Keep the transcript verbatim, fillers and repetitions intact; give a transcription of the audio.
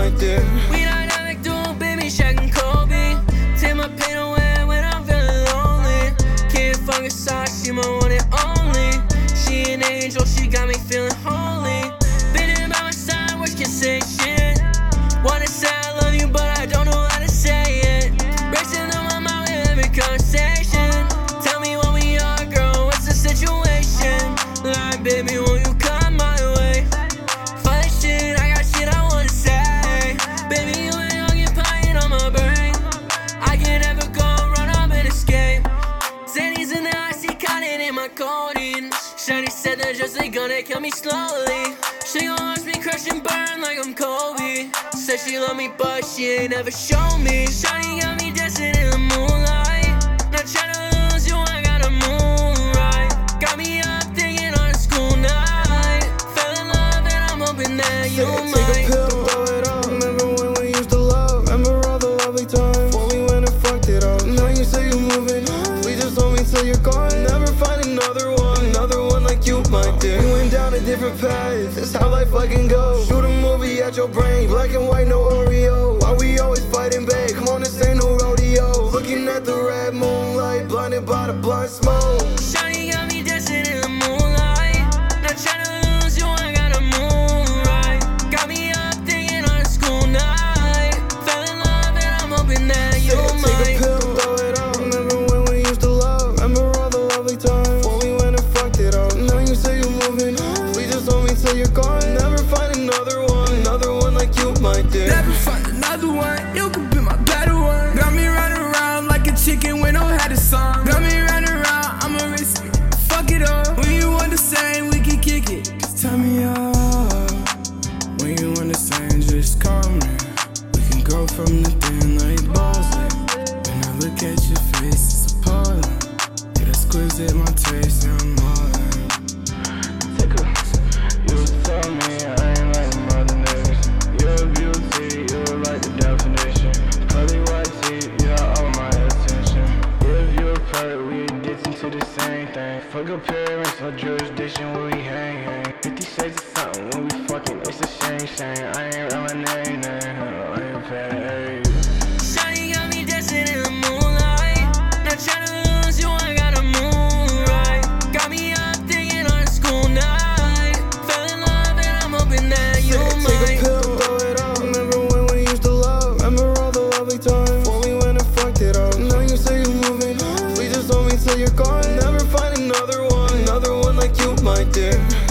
my dear. We dynamic duo, baby, Shaq and Kobe. Take my pain away when I'm feeling lonely. Can't fuck aside, she my one and only. She an angel, she got me feeling holy. Been by my side, which can say shit. Wanna say I love you, but I don't know how to say it. Racing on my mind with every conversation. Tell me what we are, girl, what's the situation? Like, baby, won't you come my way? Fuck that shit, I got shit I wanna say. Baby, you ain't occupying on my brain. I can never go, run up and escape. Zany's in the icy, caught it in my codeine. Shawty said that just they gonna kill me slowly. She gon' watch me crush and burn like I'm Kobe. Said she love me, but she ain't never show me. Shawty got me dancing in the moonlight. Not tryna lose you, I got a moonlight. Got me up thinking on a school night. Fell in love and I'm hoping that you Take, might. take a pill, blow it up. Remember when we used to love? Remember all the lovely times before we went and fucked it up. Now you say you're moving. Please just hold me till you're gone. Never find another one, another one like you, my dear. We went down a different path. This how life fucking goes. Shoot a movie at your brain, black and white, no Oreo. Why we always fighting back? Come on, this ain't no rodeo. Looking at the red moonlight, blinded by the blind smoke. Shawty got me dancing in the moonlight. Not tryna lose you, I got a moonlight. Got me up thinking on a school night. Fell in love and I'm hoping that you Take, might. take a pill, blow it up. Remember when we used to love? Remember all the lovely times before we went and fucked it up. Now you say you're moving. Please just hold me till you're gone. Never find another one, another one like you, my dear. Never find another one, you could be my better one. Got me running around like a chicken when I had a song. Got me running around, I'ma risk it. Fuck it up. When you want the same, we can kick it. Just tell me up. When you want the same, just call me. We can go from the thin like balls. When I look at your face, it's appalling. You're exquisite, my taste, and I'm all in. Take a, you tell me I ain't like the mother niggas. You're a beauty, you're like the definition. Curly white teeth, you're all my attention. If you're a part, we addicted to the same thing. Fuck your parents or jurisdiction where we hang, hang. Fifty shades of something when we fucking, it's a shame, shame. I ain't run my name, name, I ain't paid. Shawty got me dancing in the moonlight. Not tryna lose you, I got a moonlight. Got me up thinking on a school night. Fell in love and I'm hoping that you Take, might. take a pill, blow it up. Remember when we used to love? Remember all the lovely times before we went and fucked it up. Now you say you're moving. Please just hold me till you're gone. Never find another one, another one like you, my dear.